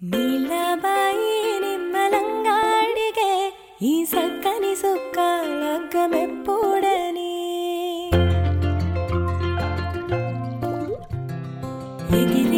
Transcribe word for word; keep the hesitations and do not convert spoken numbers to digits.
నీలబాయి నిమ్మలంగా అడిగే ఈ సక్కని సుక్క లగ్గమెప్పుడని ఎగిరి